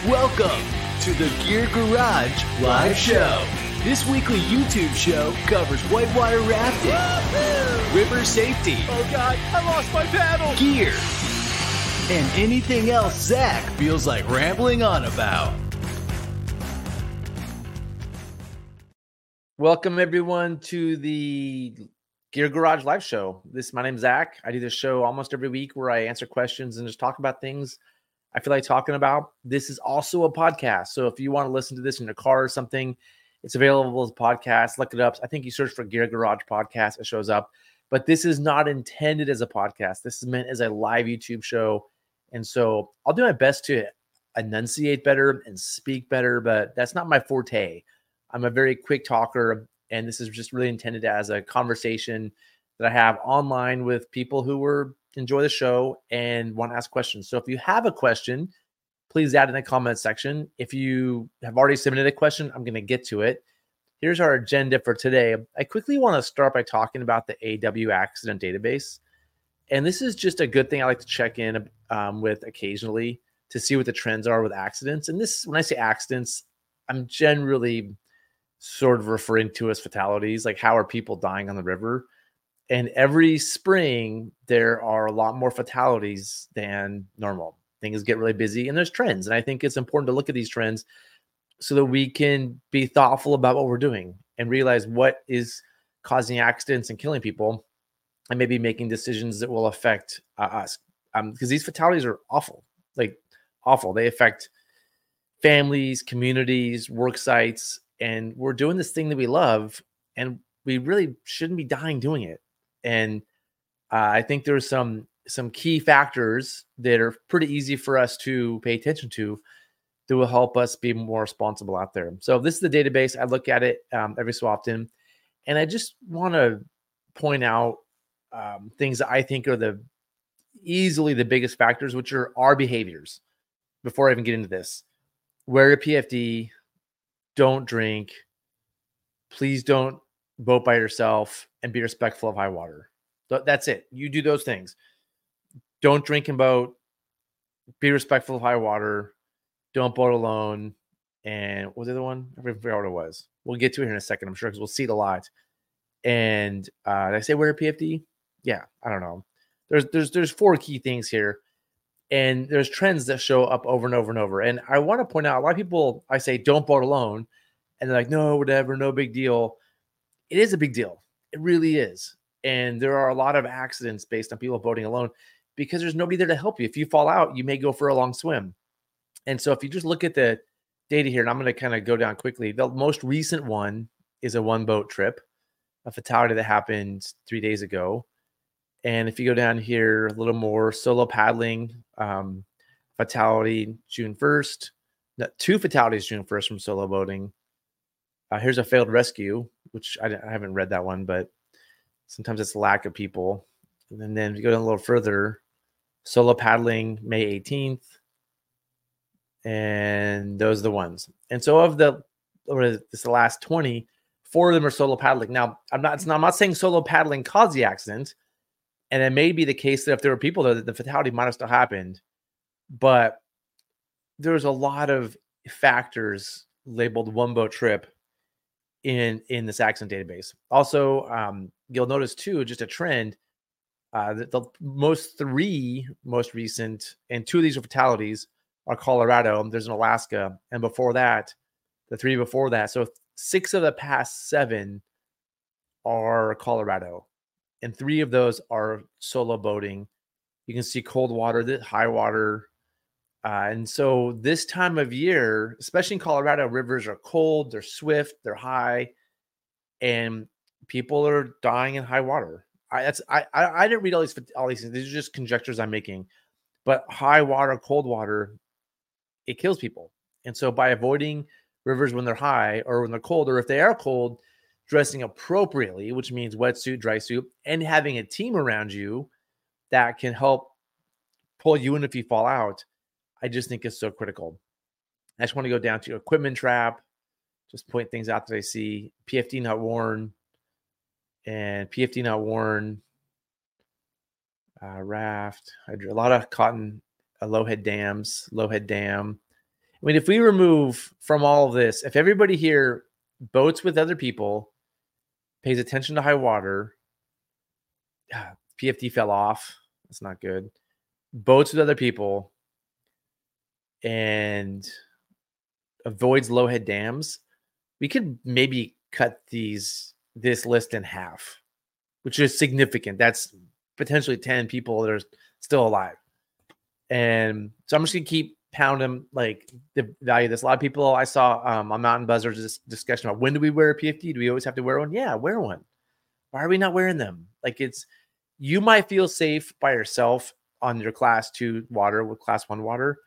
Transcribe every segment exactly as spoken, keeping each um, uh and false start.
Welcome to the Gear Garage Live Show. This weekly YouTube show covers whitewater rafting, Woo-hoo! river safety, oh god, I lost my paddle, gear, and anything else Zach feels like rambling on about. Welcome everyone to the Gear Garage Live Show. This my name's Zach. I do this show almost every week where I answer questions and just talk about things I feel like talking about. This is also a podcast. So if you want to listen to this in your car or something, it's available as a podcast. Look it up. I think you search for Gear Garage Podcast, it shows up. But this is not intended as a podcast. This is meant as a live YouTube show. And so I'll do my best to enunciate better and speak better, but that's not my forte. I'm a very quick talker, and this is just really intended as a conversation that I have online with people who were enjoy the show and want to ask questions. So if you have a question, please add in the comment section. If you have already submitted a question, I'm going to get to it. Here's our agenda for today. I quickly want to start by talking about the A W accident database. And this is just a good thing I like to check in um, with occasionally to see what the trends are with accidents. And this, when I say accidents, I'm generally sort of referring to as fatalities, like how are people dying on the river? And every spring, there are a lot more fatalities than normal. Things get really busy and there's trends. And I think it's important to look at these trends so that we can be thoughtful about what we're doing and realize what is causing accidents and killing people and maybe making decisions that will affect uh, us. Um, because these fatalities are awful, like awful. They affect families, communities, work sites, and we're doing this thing that we love and we really shouldn't be dying doing it. And uh, I think there's some some key factors that are pretty easy for us to pay attention to that will help us be more responsible out there. So this is the database. I look at it um, every so often, and I just want to point out um, things that I think are the easily the biggest factors, which are our behaviors. Before I even get into this, wear a P F D, don't drink, please don't boat by yourself, and be respectful of high water. That's it. You do those things. Don't drink and boat. Be respectful of high water. Don't boat alone. And what was the other one? I forgot what it was. We'll get to it here in a second, I'm sure, because we'll see it a lot. And uh, did I say wear a P F D? Yeah, I don't know. There's there's there's four key things here. And there's trends that show up over and over and over. And I want to point out, a lot of people, I say, don't boat alone. And they're like, no, whatever, no big deal. It is a big deal. It really is. And there are a lot of accidents based on people boating alone because there's nobody there to help you. If you fall out, you may go for a long swim. And so if you just look at the data here, and I'm going to kind of go down quickly. The most recent one is a one boat trip, a fatality that happened three days ago. And if you go down here a little more, solo paddling, um, fatality June first, no, two fatalities June first from solo boating. Uh, here's a failed rescue, which I, I haven't read that one, but sometimes it's lack of people. And then, then if you go down a little further, solo paddling May eighteenth. And those are the ones. And so of the, what is this, the last twenty, four of them are solo paddling. Now, I'm not, not, I'm not saying solo paddling caused the accident. And it may be the case that if there were people there, that the fatality might have still happened. But there's a lot of factors labeled one boat trip in in this accident database. Also, um, you'll notice too, just a trend. Uh, the, the most three most recent, and two of these are fatalities, are Colorado. There's an Alaska, and before that, the three before that. So six of the past seven are Colorado, and three of those are solo boating. You can see cold water, the high water. Uh, and so this time of year, especially in Colorado, rivers are cold, they're swift, they're high, and people are dying in high water. I that's I I, I didn't read all these all these things. These are just conjectures I'm making. But high water, cold water, it kills people. And so by avoiding rivers when they're high or when they're cold, or if they are cold, dressing appropriately, which means wetsuit, dry suit, and having a team around you that can help pull you in if you fall out, I just think is so critical. I just want to go down to equipment trap, just point things out that I see. P F D not worn, and P F D not worn. Uh, raft, a lot of cotton, uh, low head dams, low head dam. I mean, if we remove from all of this, if everybody here boats with other people, pays attention to high water, P F D fell off. That's not good. Boats with other people and avoids low head dams, we could maybe cut these this list in half, which is significant. That's potentially ten people that are still alive. And so I'm just gonna keep pounding like the value of this. A lot of people I saw um, on Mountain Buzzers this discussion about when do we wear a P F D? Do we always have to wear one? Yeah, wear one. Why are we not wearing them? Like it's you might feel safe by yourself on your class two water with class one water.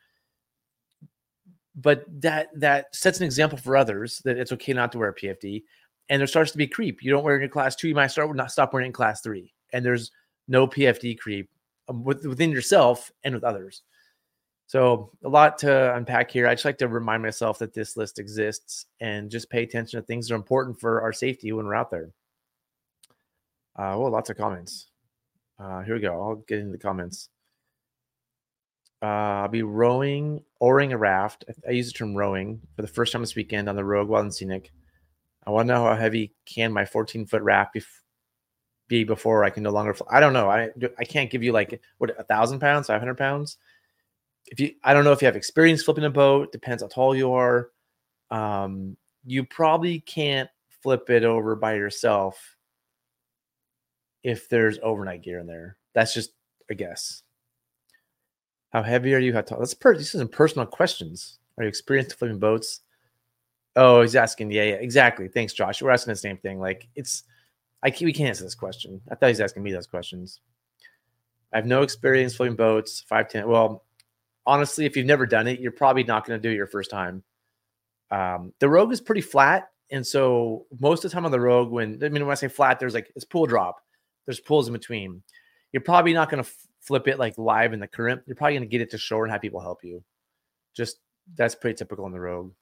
But that that sets an example for others that it's okay not to wear a P F D. And there starts to be creep. You don't wear it in class two, you might start not stop wearing it in class three. And there's no P F D creep with, within yourself and with others. So a lot to unpack here. I just like to remind myself that this list exists and just pay attention to things that are important for our safety when we're out there. Uh, well, lots of comments. Uh, here we go. I'll get into the comments. Uh, I'll be rowing, oaring a raft. I, I use the term rowing for the first time this weekend on the Rogue Wild and Scenic. I want to know how heavy can my fourteen foot raft be, be before I can no longer fly. I don't know. I I can't give you like what a thousand pounds, five hundred pounds. If you, I don't know if you have experience flipping a boat. Depends how tall you are. Um, you probably can't flip it over by yourself if there's overnight gear in there. That's just a guess. How heavy are you? How tall? That's per- these are some personal questions. Are you experienced flipping boats? Oh, he's asking. Yeah, yeah, exactly. Thanks, Josh. We're asking the same thing. Like it's, I can't, we can't answer this question. I thought he's asking me those questions. I have no experience flipping boats. five ten. Well, honestly, if you've never done it, you're probably not going to do it your first time. Um, the Rogue is pretty flat, and so most of the time on the Rogue, when I mean when I say flat, there's like it's pool drop. There's pools in between. You're probably not going to f- flip it like live in the current. You're probably going to get it to shore and have people help you. Just that's pretty typical in the Rogue.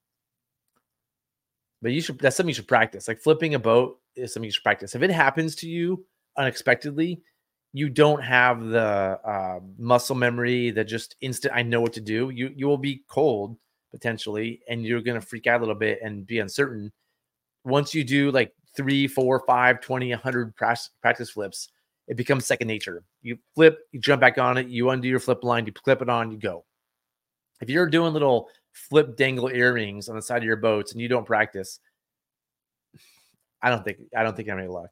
But you should that's something you should practice. Like flipping a boat is something you should practice. If it happens to you unexpectedly, you don't have the uh, muscle memory that just instant. I know what to do. You you will be cold potentially, and you're going to freak out a little bit and be uncertain. Once you do like three, four, five, twenty, a hundred practice flips, it becomes second nature. You flip, you jump back on it, you undo your flip line, you clip it on, you go. If you're doing little flip dangle earrings on the side of your boats and you don't practice, I don't think I don't think I have any luck.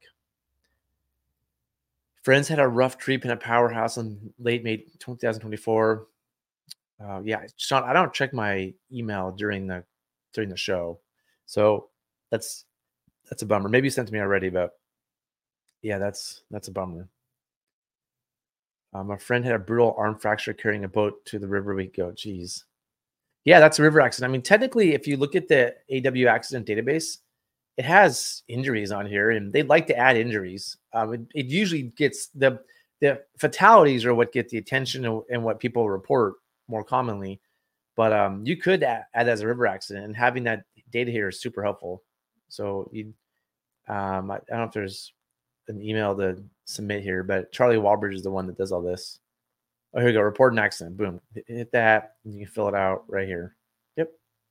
Friends had a rough trip in a powerhouse in late May twenty twenty-four. Uh, yeah, Sean, I don't check my email during the during the show, so that's that's a bummer. Maybe you sent to me already, but yeah, that's that's a bummer. Um, a friend had a brutal arm fracture carrying a boat to the river. We go, geez. Yeah, that's a river accident. I mean, technically, if you look at the A W accident database, it has injuries on here, and they'd like to add injuries. Um, it, it usually gets the the fatalities are what get the attention and, and what people report more commonly. But um, you could add, add as a river accident, and having that data here is super helpful. So you, um, I, I don't know if there's an email to submit here, but Charlie Walbridge is the one that does all this. Oh, here we go. Report an accident. Boom. Hit that. And you can fill it out right here. Yep.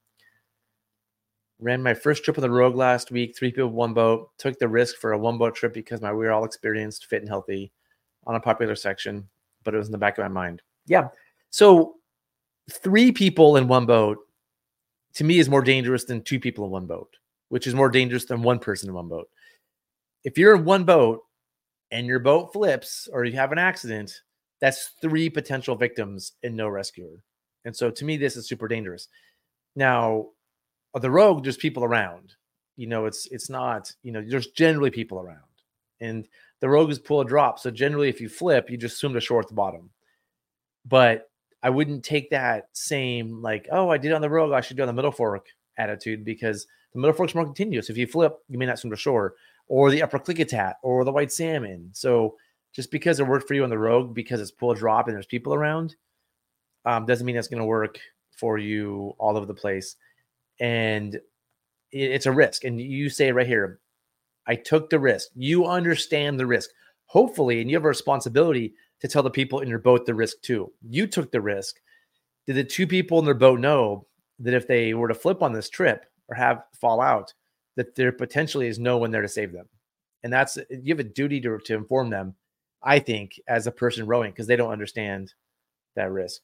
Ran my first trip on the Rogue last week. Three people, one boat. Took the risk for a one boat trip because my we were all experienced, fit, and healthy on a popular section, but it was in the back of my mind. Yeah. So three people in one boat, to me, is more dangerous than two people in one boat, which is more dangerous than one person in one boat. If you're in one boat and your boat flips or you have an accident, that's three potential victims and no rescuer. And so to me, this is super dangerous. Now, on the Rogue, there's people around. You know, it's it's not, you know, there's generally people around. And the Rogue is pull a drop. So generally, if you flip, you just swim to shore at the bottom. But I wouldn't take that same, like, oh, I did it on the Rogue, I should do it on the Middle Fork attitude, because the Middle Fork's more continuous. If you flip, you may not swim to shore. Or the Upper Klickitat, or the White Salmon. So just because it worked for you on the Rogue, because it's pull a drop and there's people around, um, doesn't mean that's going to work for you all over the place. And it, it's a risk. And you say right here, I took the risk. You understand the risk. Hopefully, and you have a responsibility to tell the people in your boat the risk too. You took the risk. Did the two people in their boat know? that if they were to flip on this trip or have fall out, that there potentially is no one there to save them. And that's, you have a duty to, to inform them, I think, as a person rowing, because they don't understand that risk.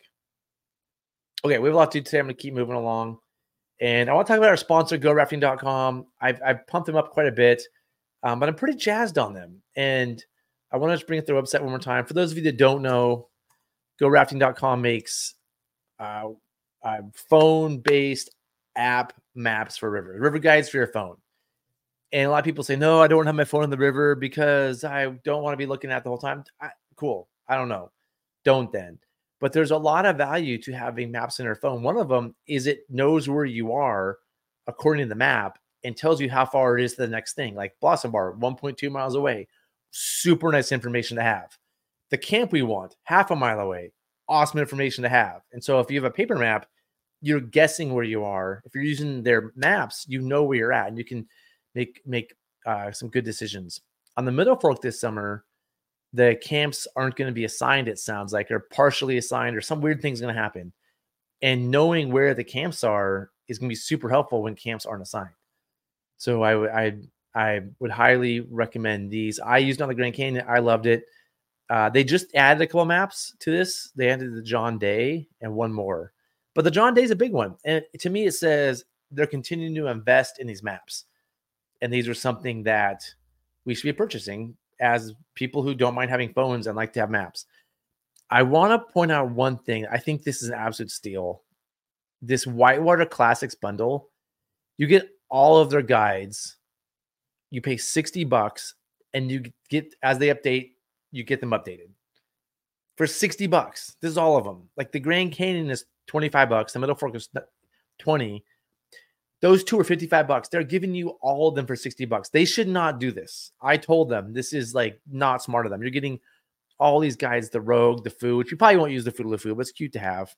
Okay, we have a lot to do today. I'm going to keep moving along. And I want to talk about our sponsor, go rafting dot com. I've, I've pumped them up quite a bit, um, but I'm pretty jazzed on them. And I want to just bring up their website one more time. For those of you that don't know, go rafting dot com makes uh, uh, phone-based app maps for river, river guides for your phone. And a lot of people say, no, I don't want to have my phone in the river because I don't want to be looking at it the whole time. I, cool. I don't know. Don't then. But there's a lot of value to having maps in your phone. One of them is it knows where you are according to the map and tells you how far it is to the next thing. Like Blossom Bar, one point two miles away. Super nice information to have. The camp we want, half a mile away. Awesome information to have. And so if you have a paper map, you're guessing where you are. If you're using their maps, you know where you're at, and you can make make uh, some good decisions. On the Middle Fork this summer, the camps aren't going to be assigned, it sounds like, or partially assigned, or some weird thing's going to happen. And knowing where the camps are is going to be super helpful when camps aren't assigned. So I, I, I would highly recommend these. I used it on the Grand Canyon. I loved it. Uh, they just added a couple maps to this. They added the John Day and one more. But the John Day is a big one. And to me, it says they're continuing to invest in these maps. And these are something that we should be purchasing as people who don't mind having phones and like to have maps. I want to point out one thing. I think this is an absolute steal. This Whitewater Classics bundle, you get all of their guides. You pay sixty bucks and you get, as they update, you get them updated for sixty bucks. This is all of them. Like the Grand Canyon is twenty-five bucks. The Middle Fork is twenty. Those two are fifty-five bucks. They're giving you all of them for sixty bucks. They should not do this. I told them this is like not smart of them. You're getting all these guides, the Rogue, the Foo, which you probably won't use the Foo to the Foo, but it's cute to have.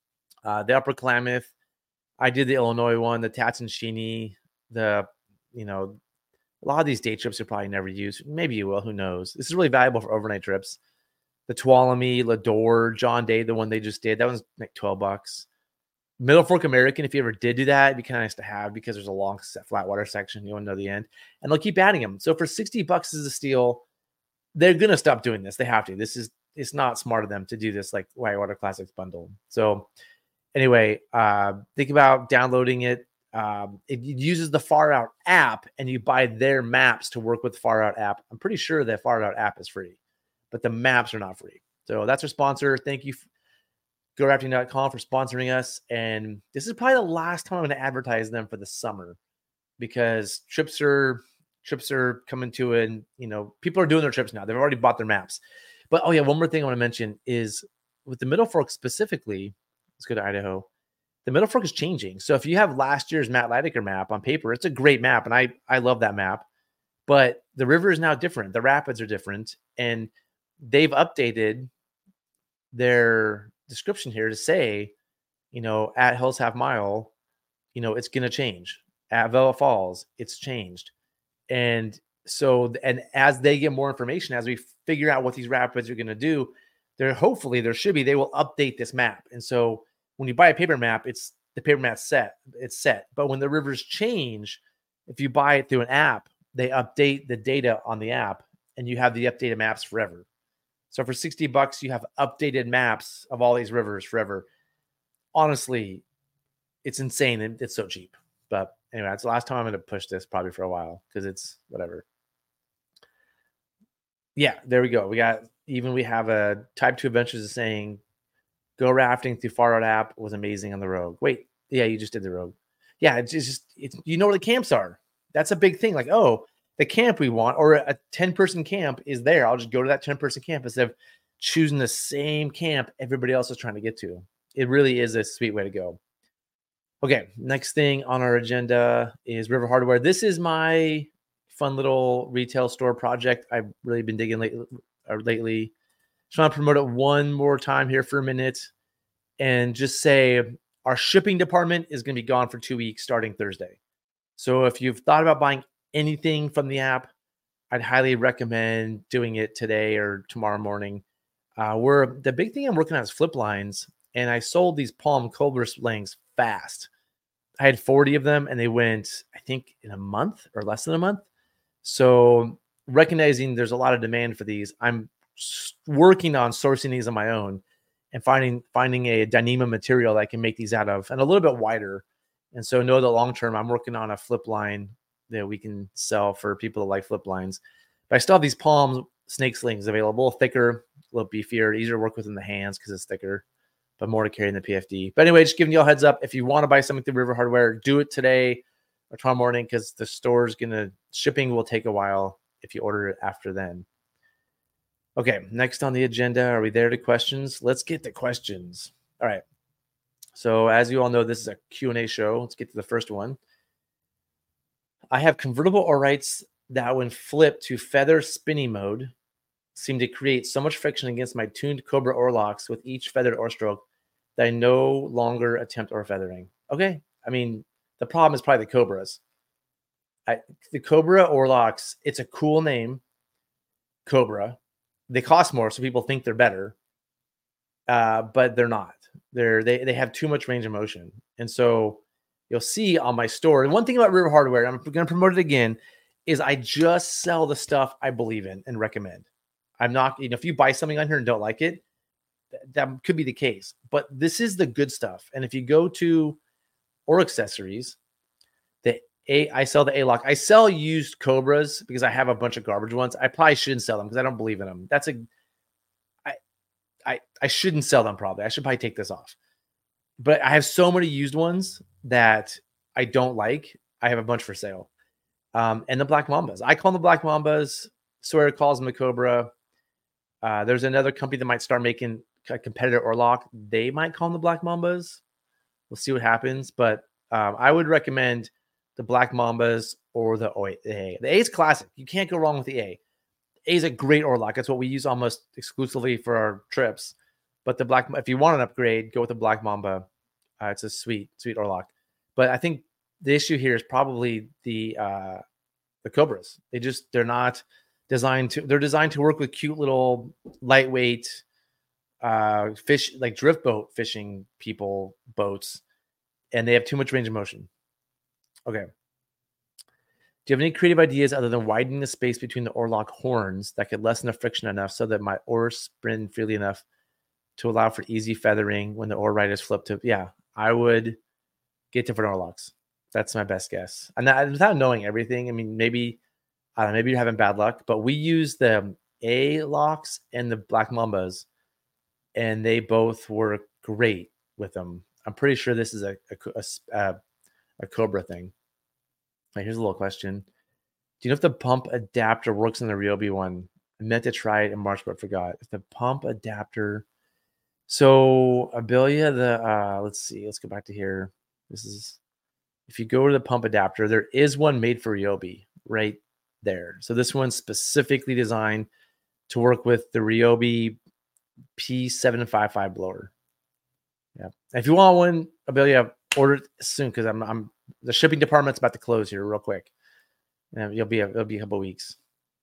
Uh, the Upper Klamath. I did the Illinois one, the Tatsunshini, the, you know, a lot of these day trips you'll probably never use. Maybe you will. Who knows? This is really valuable for overnight trips. The Tuolumne, Lador, John Day, the one they just did, that was like twelve bucks. Middle Fork American, if you ever did do that, it'd be kind of nice to have because there's a long flat water section. You want to know the end. And they'll keep adding them. So for sixty bucks is a steal. They're going to stop doing this. They have to. This is, it's not smart of them to do this like Whitewater Classics bundle. So anyway, uh, think about downloading it. Um, it uses the Far Out app and you buy their maps to work with the Far Out app. I'm pretty sure the Far Out app is free, but the maps are not free. So that's our sponsor. Thank you, go rafting dot com, for sponsoring us. And this is probably the last time I'm going to advertise them for the summer because trips are trips are coming to it. And, you know, people are doing their trips now. They've already bought their maps. But, oh, yeah, one more thing I want to mention is with the Middle Fork specifically, let's go to Idaho. The Middle Fork is changing. So if you have last year's Matt Leidecker map on paper, it's a great map. And I, I love that map. But the river is now different. The rapids are different. And they've updated their description here to say, you know, at Hell's Half Mile, you know, it's going to change. At Vela Falls, it's changed. And so, and as they get more information, as we figure out what these rapids are going to do, there hopefully there should be, they will update this map. And so when you buy a paper map, it's the paper map set, it's set. But when the rivers change, if you buy it through an app, they update the data on the app and you have the updated maps forever. So for sixty bucks, you have updated maps of all these rivers forever. Honestly, it's insane and it's so cheap. But anyway, that's the last time I'm going to push this probably for a while because it's whatever. Yeah, there we go. We got, even we have a Type two Adventures is saying, go rafting through Far Out app was amazing on the Rogue. Wait, yeah, you just did the Rogue. Yeah, it's just, it's, you know where the camps are. That's a big thing. Like, oh, the camp we want, or a ten-person camp is there. I'll just go to that ten-person camp instead of choosing the same camp everybody else is trying to get to. It really is a sweet way to go. Okay, next thing on our agenda is River Hardware. This is my fun little retail store project I've really been digging lately. Or lately. Just want to promote it one more time here for a minute and just say our shipping department is going to be gone for two weeks starting Thursday. So if you've thought about buying anything from the app, I'd highly recommend doing it today or tomorrow morning. Uh, we're the big thing I'm working on is flip lines, and I sold these Palm Cobra slings fast. I had forty of them, and they went, I think, in a month or less than a month. So recognizing there's a lot of demand for these, I'm working on sourcing these on my own and finding finding a Dyneema material that I can make these out of, and a little bit wider. And so know that long term, I'm working on a flip line that we can sell for people that like flip lines. But I still have these Palm snake slings available, thicker, a little beefier, easier to work with in the hands because it's thicker, but more to carry in the P F D. But anyway, just giving you all heads up. If you want to buy something through River Hardware, do it today or tomorrow morning, because the store's going to, shipping will take a while if you order it after then. Okay, next on the agenda, are we there to questions? Let's get to questions. All right. So as you all know, this is a Q and A show. Let's get to the first one. I have convertible Orites that when flipped to feather spinning mode seem to create so much friction against my tuned Cobra oar locks with each feathered oar stroke that I no longer attempt oar feathering. Okay. I mean, the problem is probably the Cobras. I, the Cobra oar locks, it's a cool name, Cobra. They cost more, so people think they're better, uh, but they're not. They're they they have too much range of motion, and so you'll see on my store. And one thing about River Hardware, I'm going to promote it again, is I just sell the stuff I believe in and recommend. I'm not, you know, if you buy something on here and don't like it, th- that could be the case. But this is the good stuff. And if you go to Oar Accessories, the A, I sell the A-Lock. I sell used Cobras because I have a bunch of garbage ones. I probably shouldn't sell them because I don't believe in them. That's a, I, I, I shouldn't sell them probably. I should probably take this off. But I have so many used ones that I don't like. I have a bunch for sale. Um, and the Black Mambas. I call them the Black Mambas. Sawyer calls them the Cobra. Uh, there's another company that might start making a competitor oar lock. They might call them the Black Mambas. We'll see what happens. But um, I would recommend the Black Mambas or the A. The A is classic. You can't go wrong with the A. A is a great oar lock. That's what we use almost exclusively for our trips. But the Black, if you want an upgrade, go with the Black Mamba. Uh, it's a sweet, sweet oar lock. But I think the issue here is probably the uh, the Cobras. They just they're not designed to. They're designed to work with cute little lightweight uh, fish, like drift boat fishing people boats, and they have too much range of motion. Okay. Do you have any creative ideas other than widening the space between the oar lock horns that could lessen the friction enough so that my oars spin freely enough to allow for easy feathering when the oar right is flipped to? Yeah, I would get different oar locks. That's my best guess. And that, without knowing everything, I mean, maybe, I don't know, maybe you're having bad luck, but we use the A locks and the Black Mambas, and they both work great with them. I'm pretty sure this is a a, a, a Cobra thing. Right, here's a little question. Do you know if the pump adapter works in the Ryobi one? I meant to try it in March, but forgot. If the pump adapter. So Abelia, the uh, let's see, let's go back to here. This is, if you go to the pump adapter, there is one made for Ryobi right there. So this one's specifically designed to work with the Ryobi P seven fifty-five blower. Yeah. If you want one, Abelia, order it soon because I'm I'm the shipping department's about to close here real quick. And you'll be a, it'll be a couple weeks.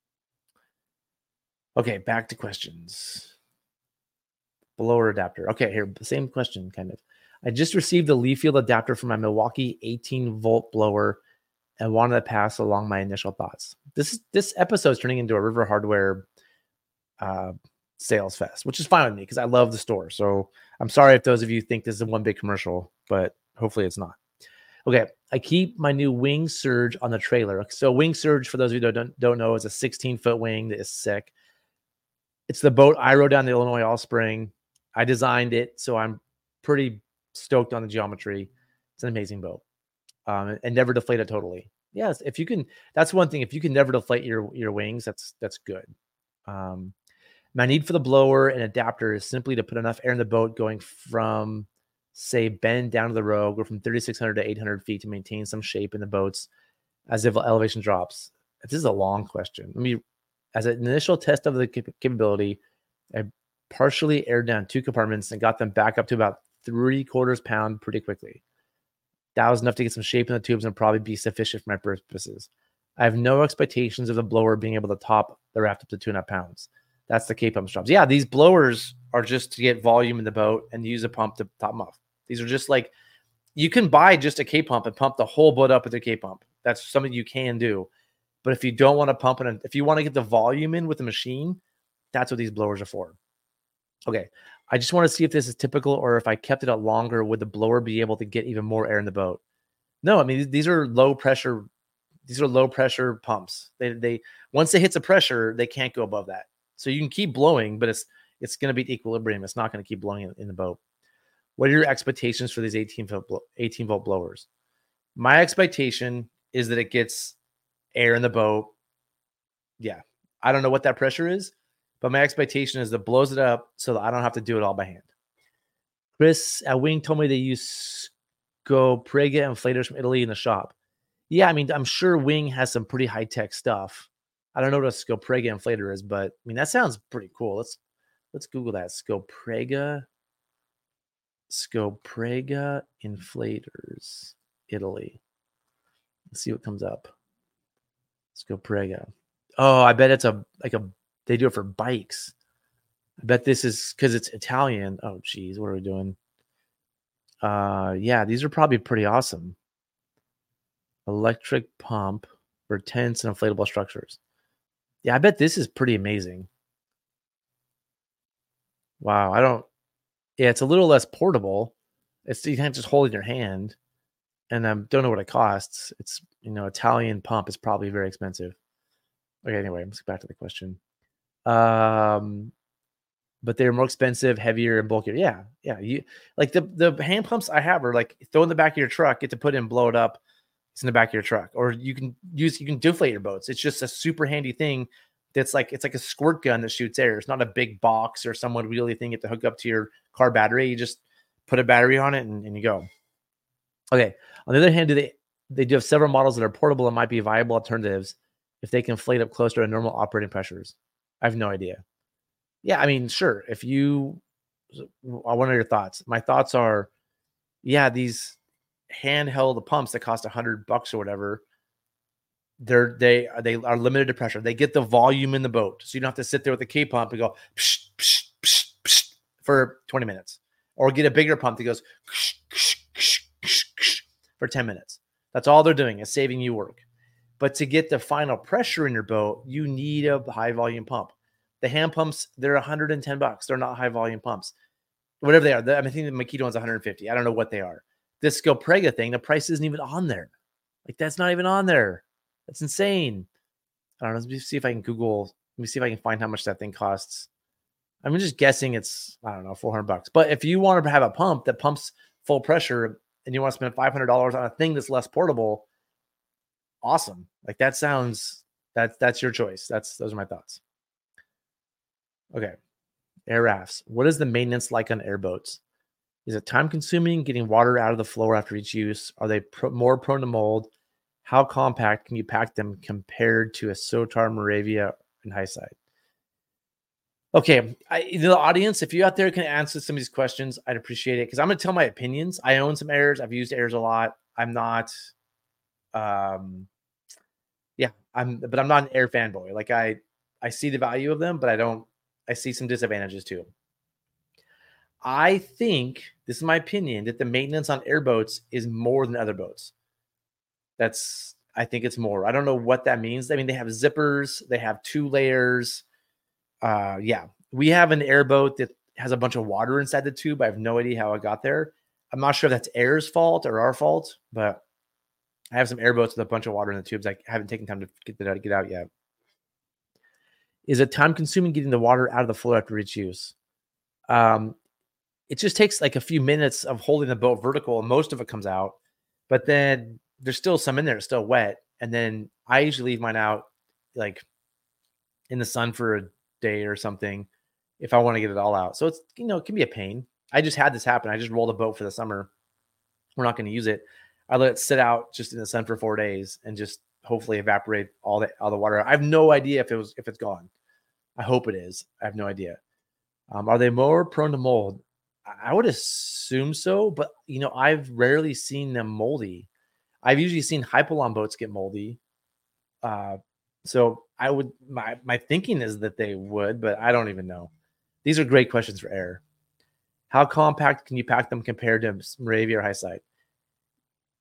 Okay, back to questions. Blower adapter. Okay, here, same question, kind of. I just received the leaf field adapter from my Milwaukee eighteen volt blower and wanted to pass along my initial thoughts. This this episode is turning into a River Hardware uh, sales fest, which is fine with me because I love the store. So I'm sorry if those of you think this is one big commercial, but hopefully it's not. Okay, I keep my new Wing Surge on the trailer. So Wing Surge, for those of you that don't, don't know, is a sixteen foot wing that is sick. It's the boat I rode down the Illinois All Spring. I designed it, so I'm pretty stoked on the geometry. It's an amazing boat. Um, and never deflate it totally. Yes, if you can, that's one thing. If you can never deflate your, your wings, that's that's good. Um, my need for the blower and adapter is simply to put enough air in the boat going from, say, bend down to the rogue or from thirty-six hundred to eight hundred feet to maintain some shape in the boats as if elevation drops. This is a long question. Let me, as an initial test of the capability, I partially aired down two compartments and got them back up to about three quarters pound pretty quickly. That was enough to get some shape in the tubes and probably be sufficient for my purposes. I have no expectations of the blower being able to top the raft up to two and a half pounds. That's the K-pump jobs. Yeah, these blowers are just to get volume in the boat and use a pump to top them off. These are just like, You can buy just a K pump and pump the whole boat up with a K pump. That's something you can do. But if you don't want to pump it, if you want to get the volume in with the machine, that's what these blowers are for. Okay. I just want to see if this is typical, or if I kept it out longer, would the blower be able to get even more air in the boat? No, I mean, these are low pressure. These are low pressure pumps. They, they, once it hits a pressure, they can't go above that. So you can keep blowing, but it's, it's going to be equilibrium. It's not going to keep blowing in, in the boat. What are your expectations for these eighteen volt blowers? My expectation is that it gets air in the boat. Yeah. I don't know what that pressure is, but my expectation is that it blows it up so that I don't have to do it all by hand. Chris at Wing told me they use Scoprega inflators from Italy in the shop. Yeah, I mean, I'm sure Wing has some pretty high-tech stuff. I don't know what a Scoprega inflator is, but I mean, that sounds pretty cool. Let's let's Google that. Scoprega. Scoprega inflators, Italy. Let's see what comes up. Scoprega. Oh, I bet it's a like a they do it for bikes. I bet this is because it's Italian. Oh, geez, what are we doing? Uh, yeah, these are probably pretty awesome. Electric pump for tents and inflatable structures. Yeah, I bet this is pretty amazing. Wow, I don't. Yeah, it's a little less portable. It's you can't just hold it in your hand, and I um, don't know what it costs. It's you know Italian pump is probably very expensive. Okay, anyway, let's get back to the question. Um, but they're more expensive, heavier, and bulkier. Yeah, yeah. You like the the hand pumps I have are like throw in the back of your truck, get to put in, blow it up. It's in the back of your truck, or you can use you can deflate your boats. It's just a super handy thing. That's like it's like a squirt gun that shoots air. It's not a big box or someone really thing you have to hook up to your car battery. You just put a battery on it and, and you go. Okay. On the other hand, do they they do have several models that are portable and might be viable alternatives if they can inflate up closer to normal operating pressures. I have no idea. Yeah, I mean, sure. If you, I want your thoughts. My thoughts are, yeah, these handheld pumps that cost a hundred bucks or whatever. They're they are they are limited to pressure. They get the volume in the boat, so you don't have to sit there with the K pump and go psh, psh, psh, psh, for twenty minutes, or get a bigger pump that goes ksh, ksh, ksh, ksh, ksh, for ten minutes. That's all they're doing is saving you work. But to get the final pressure in your boat, you need a high volume pump. The hand pumps, they're one hundred ten bucks. They're not high volume pumps, whatever they are. The, I, mean, I think the Makita one's one hundred fifty. I don't know what they are. This Scoprega thing, the price isn't even on there. Like that's not even on there. That's insane. I don't know. Let me see if I can Google. Let me see if I can find how much that thing costs. I'm just guessing it's, I don't know, four hundred bucks. But if you want to have a pump that pumps full pressure and you want to spend five hundred dollars on a thing that's less portable, awesome. Like that sounds, that's, that's your choice. That's, those are my thoughts. Okay. Air rafts. What is the maintenance like on airboats? Is it time consuming getting water out of the floor after each use? Are they pro- more prone to mold? How compact can you pack them compared to a Sotar, Moravia, and Highside? Okay, I, the audience, if you out there can answer some of these questions, I'd appreciate it because I'm going to tell my opinions. I own some airs. I've used airs a lot. I'm not, um, yeah, I'm, but I'm not an air fanboy. Like I, I see the value of them, but I don't. I see some disadvantages too. I think this is my opinion that the maintenance on airboats is more than other boats. That's, I think it's more. I don't know what that means. I mean, they have zippers, they have two layers. Uh, yeah, we have an airboat that has a bunch of water inside the tube. I have no idea how it got there. I'm not sure if that's air's fault or our fault, but I have some airboats with a bunch of water in the tubes. I haven't taken time to get that get out yet. Is it time consuming getting the water out of the floor after each use? Um, it just takes like a few minutes of holding the boat vertical and most of it comes out, but then there's still some in there, it's still wet. And then I usually leave mine out like in the sun for a day or something if I want to get it all out. So it's, you know, it can be a pain. I just had this happen. I just rolled a boat for the summer. We're not going to use it. I let it sit out just in the sun for four days and just hopefully evaporate all the, all the water. I have no idea if it was, if it's gone. I hope it is. I have no idea. Um, are they more prone to mold? I would assume so, but you know, I've rarely seen them moldy. I've usually seen Hypalon boats get moldy. Uh, so I would, my, my thinking is that they would, but I don't even know. These are great questions for air. How compact can you pack them compared to Moravia or Highside?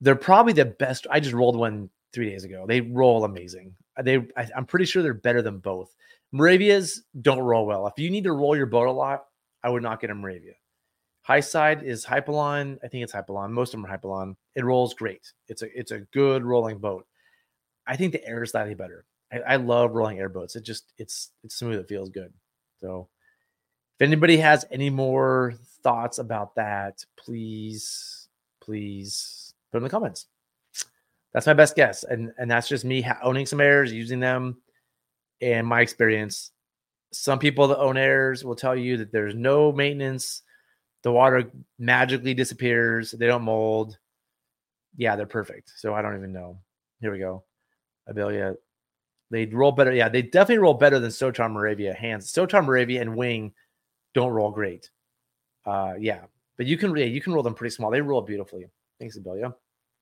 They're probably the best. I just rolled one three days ago. They roll amazing. They, I, I'm pretty sure they're better than both. Moravias don't roll well. If you need to roll your boat a lot, I would not get a Moravia. High side is Hypalon. I think it's Hypalon. Most of them are Hypalon. It rolls great. It's a it's a good rolling boat. I think the air is slightly better. I, I love rolling airboats. It just it's it's smooth. It feels good. So if anybody has any more thoughts about that, please, please put them in the comments. That's my best guess. And, and that's just me owning some airs, using them, and my experience. Some people that own airs will tell you that there's no maintenance. The water magically disappears. They don't mold. Yeah, they're perfect. So I don't even know. Here we go. Abelia. They roll better. Yeah, they definitely roll better than Sotar Moravia. Hands. Sotar Moravia and Wing don't roll great. Uh, yeah, but you can yeah, you can roll them pretty small. They roll beautifully. Thanks, Abelia.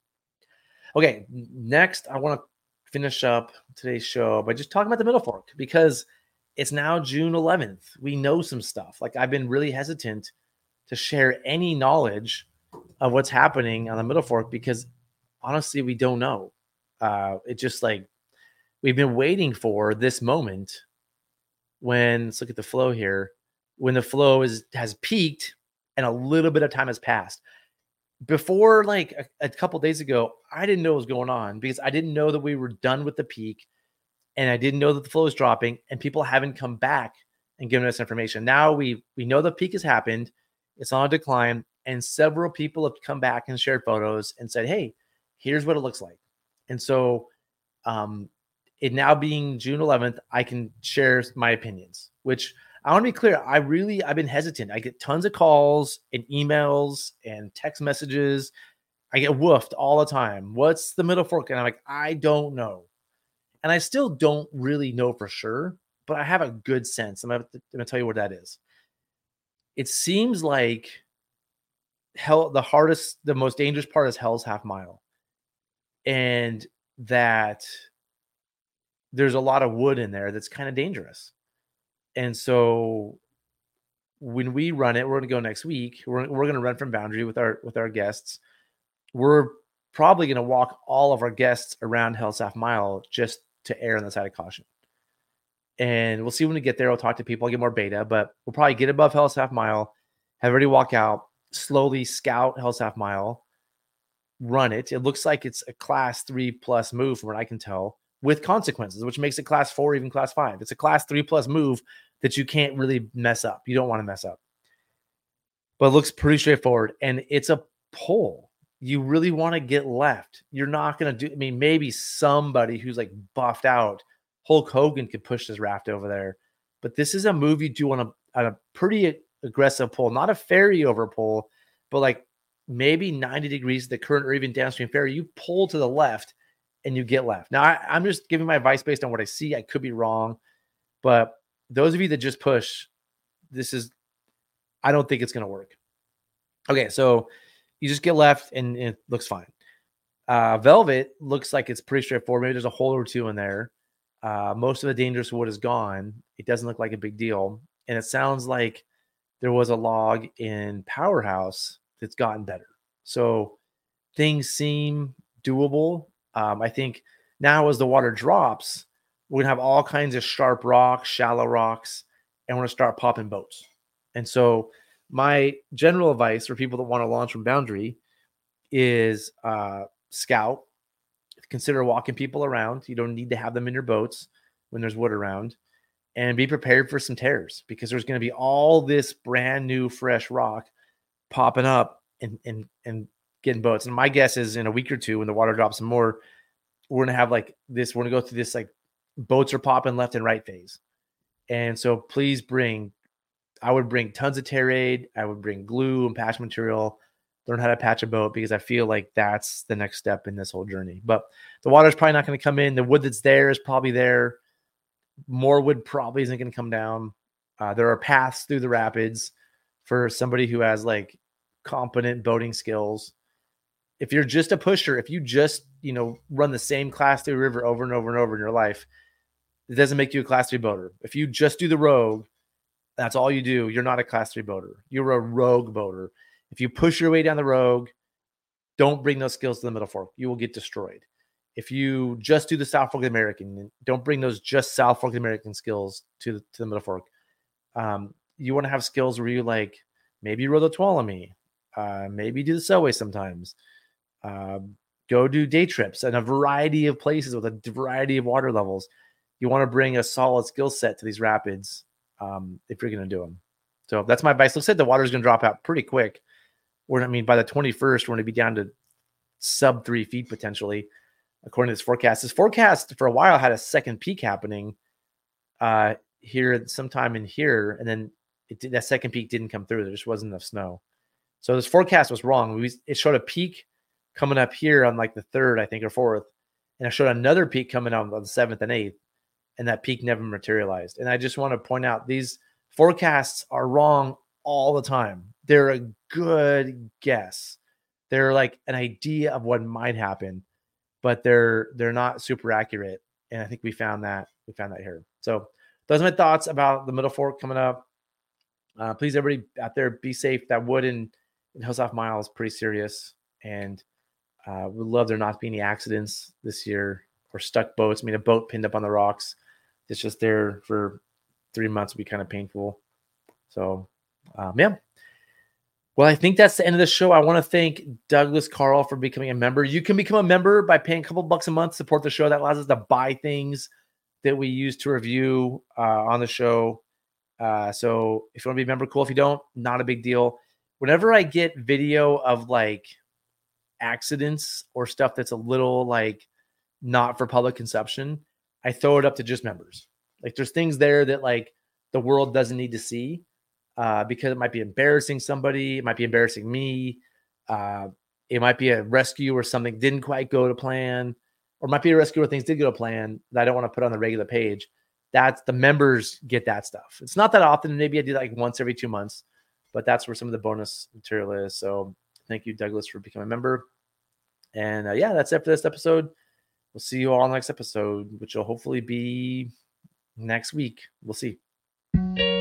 Okay, next I want to finish up today's show by just talking about the Middle Fork, because it's now June eleventh. We know some stuff. Like, I've been really hesitant to share any knowledge of what's happening on the Middle Fork because honestly, we don't know. Uh, it just like we've been waiting for this moment when, let's look at the flow here, when the flow is has peaked and a little bit of time has passed. Before, like a, a couple days ago, I didn't know what was going on because I didn't know that we were done with the peak, and I didn't know that the flow is dropping, and people haven't come back and given us information. Now we we know the peak has happened. It's on a decline, and several people have come back and shared photos and said, hey, here's what it looks like. And so um, it now being June eleventh, I can share my opinions, which I want to be clear. I really, I've been hesitant. I get tons of calls and emails and text messages. I get woofed all the time. What's the Middle Fork? And I'm like, I don't know. And I still don't really know for sure, but I have a good sense. I'm going to tell you what that is. It seems like hell, the hardest, the most dangerous part is Hell's Half Mile. And that there's a lot of wood in there that's kind of dangerous. And so when we run it, we're going to go next week. We're, we're going to run from Boundary with our with our guests. We're probably going to walk all of our guests around Hell's Half Mile just to err on the side of caution. And we'll see when we get there. We'll talk to people. I'll get more beta, but we'll probably get above Hell's Half Mile, have everybody walk out, slowly scout Hell's Half Mile, run it. It looks like it's a class three plus move from what I can tell, with consequences, which makes it class four, even class five. It's a class three plus move that you can't really mess up. You don't want to mess up. But it looks pretty straightforward. And it's a pull. You really want to get left. You're not going to do, I mean, maybe somebody who's like buffed out, Hulk Hogan could push this raft over there. But this is a move you do on a, on a pretty aggressive pull, not a ferry over pull, but like maybe ninety degrees, the current or even downstream ferry, you pull to the left and you get left. Now, I, I'm just giving my advice based on what I see. I could be wrong. But those of you that just push, this is, I don't think it's going to work. Okay, so you just get left and it looks fine. Uh, Velvet looks like it's pretty straightforward. Maybe there's a hole or two in there. Uh, most of the dangerous wood is gone. It doesn't look like a big deal. And it sounds like there was a log in Powerhouse that's gotten better. So things seem doable. Um, I think now as the water drops, we're going to have all kinds of sharp rocks, shallow rocks, and we're going to start popping boats. And so my general advice for people that want to launch from Boundary is uh, scout. Consider walking people around. You don't need to have them in your boats when there's wood around. And be prepared for some tears, because there's going to be all this brand new fresh rock popping up and, and, and getting boats. And my guess is in a week or two, when the water drops some more, we're going to have like this, we're going to go through this, like boats are popping left and right phase. And so please bring, I would bring tons of tear aid. I would bring glue and patch material, learn how to patch a boat, because I feel like that's the next step in this whole journey. But the water's probably not going to come in. The wood that's there is probably there. More wood probably isn't going to come down. Uh, there are paths through the rapids for somebody who has like competent boating skills. If you're just a pusher, if you just, you know, run the same class three river over and over and over in your life, it doesn't make you a class three boater. If you just do the rogue, that's all you do, you're not a class three boater. You're a rogue boater. If you push your way down the rogue, don't bring those skills to the Middle Fork. You will get destroyed. If you just do the South Fork American, don't bring those just South Fork American skills to the, to the Middle Fork. Um, you want to have skills where you like, maybe row the Tuolumne, uh, maybe do the Selway sometimes, uh, go do day trips in a variety of places with a variety of water levels. You want to bring a solid skill set to these rapids um, if you're going to do them. So that's my advice. Looks like the water is going to drop out pretty quick. We're, I mean, by the twenty-first, we're going to be down to sub three feet potentially, according to this forecast. This forecast for a while had a second peak happening uh, here sometime in here, and then it did, that second peak didn't come through. There just wasn't enough snow. So this forecast was wrong. We, it showed a peak coming up here on like the third, I think, or fourth, and it showed another peak coming on on the seventh and eighth, and that peak never materialized. And I just want to point out these forecasts are wrong all the time. They're a good guess. They're like an idea of what might happen, but they're they're not super accurate. And I think we found that we found that here. So those are my thoughts about the Middle Fork coming up. Uh, please, everybody out there, be safe. That wood in, in Hillside Mile is pretty serious, and uh, we'd love there not to be any accidents this year or stuck boats. I mean, a boat pinned up on the rocks that's just there for three months would be kind of painful. So, um, yeah. Well, I think that's the end of the show. I want to thank Douglas Carl for becoming a member. You can become a member by paying a couple bucks a month, support the show. That allows us to buy things that we use to review uh, on the show. Uh, so if you want to be a member, cool. If you don't, not a big deal. Whenever I get video of like accidents or stuff that's a little like not for public consumption, I throw it up to just members. Like there's things there that like the world doesn't need to see. Uh, because it might be embarrassing somebody. It might be embarrassing me. Uh, it might be a rescue where something didn't quite go to plan, or it might be a rescue where things did go to plan that I don't want to put on the regular page. That's the members get that stuff. It's not that often. Maybe I do that like once every two months, but that's where some of the bonus material is. So thank you, Douglas, for becoming a member. And uh, yeah, that's it for this episode. We'll see you all in the next episode, which will hopefully be next week. We'll see.